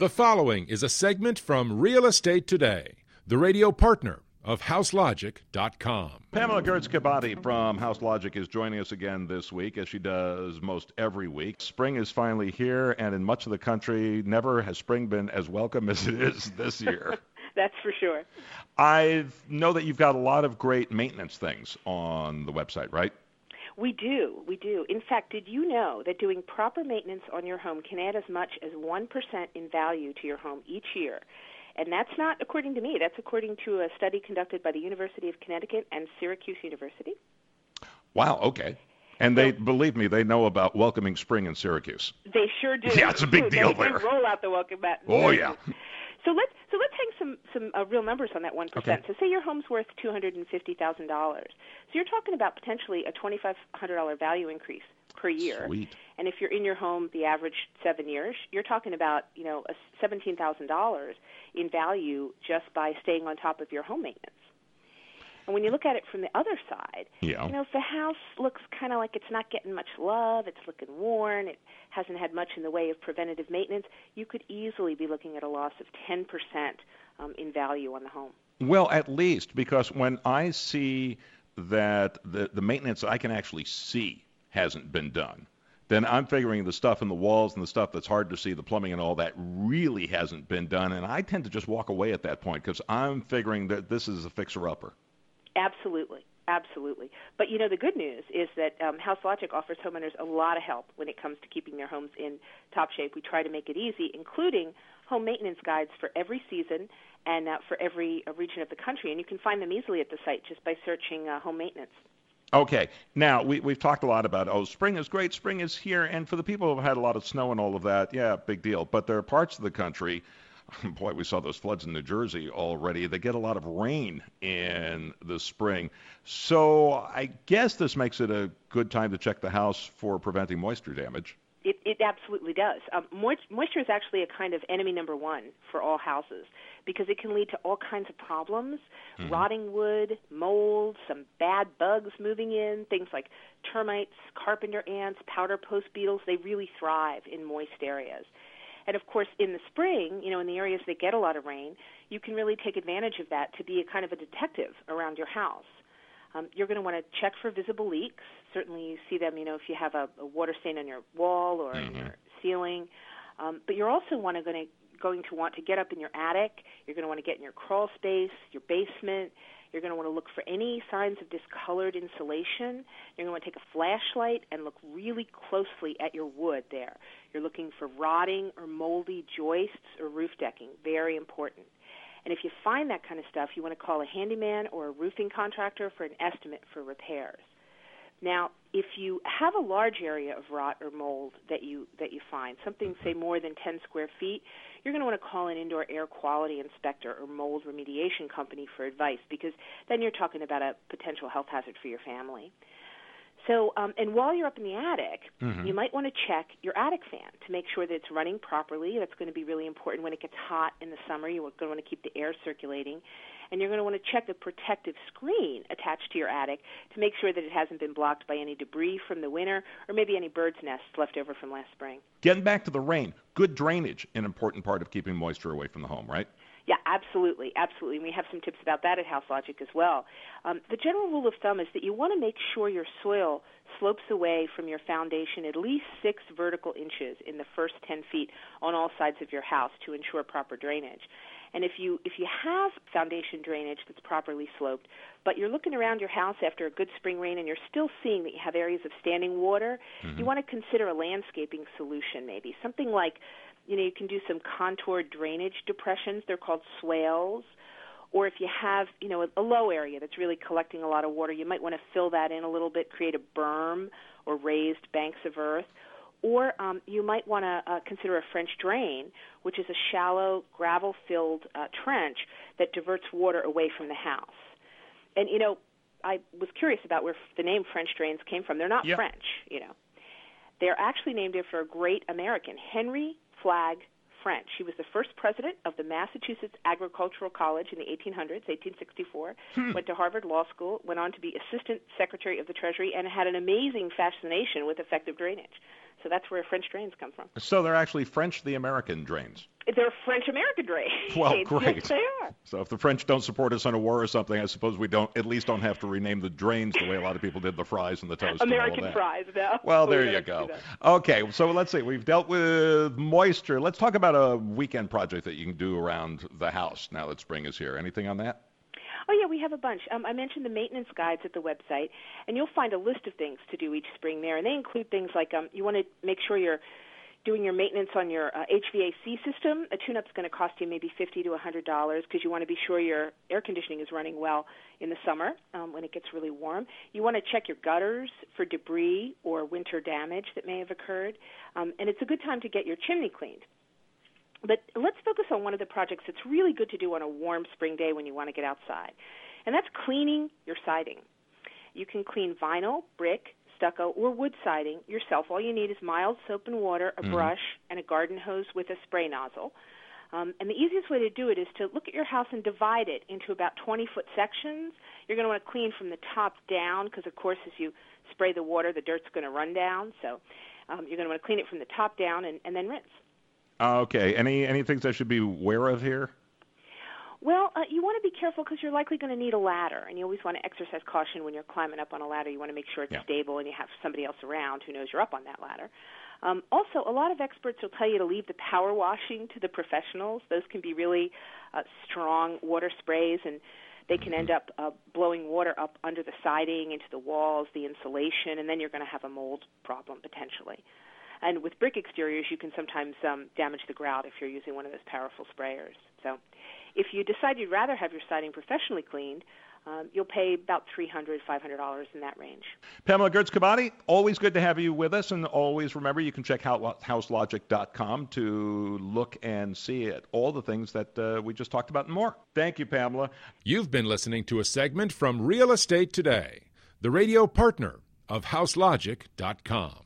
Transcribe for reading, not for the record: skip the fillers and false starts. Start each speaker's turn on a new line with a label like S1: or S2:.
S1: The following is a segment from Real Estate Today, the radio partner of HouseLogic.com.
S2: Pamela Gertz-Kabati from House Logic is joining us again this week, as she does most every week. Spring is finally here, and in much of the country, never has spring been as welcome as it is this year.
S3: That's for sure.
S2: I know that you've got a lot of great maintenance things on the website, right?
S3: We do. In fact, did you know that doing proper maintenance on your home can add as much as 1% in value to your home each year? And that's not according to me. That's according to a study conducted by the University of Connecticut and Syracuse University.
S2: Wow, okay. And they, believe me, they know about welcoming spring in Syracuse.
S3: They sure do.
S2: Yeah, it's a big deal there.
S3: They roll out the welcome mat.
S2: Oh, yeah.
S3: So let's hang some real numbers on that 1%.
S2: Okay.
S3: So say your home's worth $250,000. So you're talking about potentially a $2,500 value increase per year.
S2: Sweet.
S3: And if you're in your home the average 7 years, you're talking about, a $17,000 in value just by staying on top of your home maintenance. And when you look at it from the other side, if the house looks kind of like it's not getting much love, it's looking worn, it hasn't had much in the way of preventative maintenance, you could easily be looking at a loss of 10% in value on the home.
S2: Well, at least, because when I see that the maintenance I can actually see hasn't been done, then I'm figuring the stuff in the walls and the stuff that's hard to see, the plumbing and all that, really hasn't been done. And I tend to just walk away at that point because I'm figuring that this is a fixer-upper.
S3: Absolutely. But, the good news is that House Logic offers homeowners a lot of help when it comes to keeping their homes in top shape. We try to make it easy, including home maintenance guides for every season and for every region of the country. And you can find them easily at the site just by searching home maintenance.
S2: Okay. Now, we've talked a lot about, spring is great, spring is here. And for the people who have had a lot of snow and all of that, yeah, big deal. But there are parts of the country, boy, we saw those floods in New Jersey already. They get a lot of rain in the spring. So I guess this makes it a good time to check the house for preventing moisture damage.
S3: It absolutely does. Moisture is actually a kind of enemy number one for all houses because it can lead to all kinds of problems, rotting wood, mold, some bad bugs moving in, things like termites, carpenter ants, powder post beetles. They really thrive in moist areas. And, of course, in the spring, in the areas that get a lot of rain, you can really take advantage of that to be a kind of a detective around your house. You're going to want to check for visible leaks. Certainly you see them, if you have a water stain on your wall or in your ceiling. But you're also going to want to get up in your attic. You're going to want to get in your crawl space, your basement. You're going to want to look for any signs of discolored insulation. You're going to want to take a flashlight and look really closely at your wood there. You're looking for rotting or moldy joists or roof decking. Very important. And if you find that kind of stuff, you want to call a handyman or a roofing contractor for an estimate for repairs. Now, if you have a large area of rot or mold that you find, something, say, more than 10 square feet, you're going to want to call an indoor air quality inspector or mold remediation company for advice because then you're talking about a potential health hazard for your family. So, and while you're up in the attic, you might want to check your attic fan to make sure that it's running properly. That's going to be really important when it gets hot in the summer. You're going to want to keep the air circulating. And you're going to want to check the protective screen attached to your attic to make sure that it hasn't been blocked by any debris from the winter or maybe any bird's nests left over from last spring.
S2: Getting back to the rain, good drainage, an important part of keeping moisture away from the home, right?
S3: Yeah, absolutely. And we have some tips about that at House Logic as well. The general rule of thumb is that you want to make sure your soil slopes away from your foundation at least 6 vertical inches in the first 10 feet on all sides of your house to ensure proper drainage. And if you have foundation drainage that's properly sloped, but you're looking around your house after a good spring rain and you're still seeing that you have areas of standing water, you want to consider a landscaping solution maybe. Something like, you can do some contoured drainage depressions. They're called swales. Or if you have, a low area that's really collecting a lot of water, you might want to fill that in a little bit, create a berm or raised banks of earth. Or you might want to consider a French drain, which is a shallow, gravel-filled trench that diverts water away from the house. And, I was curious about where the name French drains came from. They're not French, They're actually named after a great American, Henry Flagg French. He was the first president of the Massachusetts Agricultural College in the 1800s, 1864, went to Harvard Law School, went on to be Assistant Secretary of the Treasury, and had an amazing fascination with effective drainage. So that's where French drains come from.
S2: So they're actually French the American drains.
S3: They're French-American drains.
S2: Well, great.
S3: Yes, they are.
S2: So if the French don't support us in a war or something, I suppose we at least don't have to rename the drains the way a lot of people did the fries and the toast
S3: American
S2: and all of that.
S3: fries, no.
S2: Well, there you go. Okay, so let's see. We've dealt with moisture. Let's talk about a weekend project that you can do around the house now that spring is here. Anything on that?
S3: Oh, yeah, we have a bunch. I mentioned the maintenance guides at the website, and you'll find a list of things to do each spring there, and they include things like you want to make sure you're doing your maintenance on your HVAC system. A tune-up is going to cost you maybe $50 to $100 because you want to be sure your air conditioning is running well in the summer when it gets really warm. You want to check your gutters for debris or winter damage that may have occurred, and it's a good time to get your chimney cleaned. But let's focus on one of the projects that's really good to do on a warm spring day when you want to get outside, and that's cleaning your siding. You can clean vinyl, brick, stucco, or wood siding yourself. All you need is mild soap and water, a brush, and a garden hose with a spray nozzle. And the easiest way to do it is to look at your house and divide it into about 20-foot sections. You're going to want to clean from the top down because, of course, as you spray the water, the dirt's going to run down. So you're going to want to clean it from the top down and then rinse.
S2: Okay. Any things I should be aware of here?
S3: Well, you want to be careful because you're likely going to need a ladder, and you always want to exercise caution when you're climbing up on a ladder. You want to make sure it's stable and you have somebody else around who knows you're up on that ladder. Also, a lot of experts will tell you to leave the power washing to the professionals. Those can be really strong water sprays, and they can end up blowing water up under the siding, into the walls, the insulation, and then you're going to have a mold problem potentially. And with brick exteriors, you can sometimes damage the grout if you're using one of those powerful sprayers. So if you decide you'd rather have your siding professionally cleaned, you'll pay about $300, $500 in that range.
S2: Pamela Gertz-Cabati, always good to have you with us, and always remember you can check houselogic.com to look and see it, all the things that we just talked about and more. Thank you, Pamela.
S1: You've been listening to a segment from Real Estate Today, the radio partner of houselogic.com.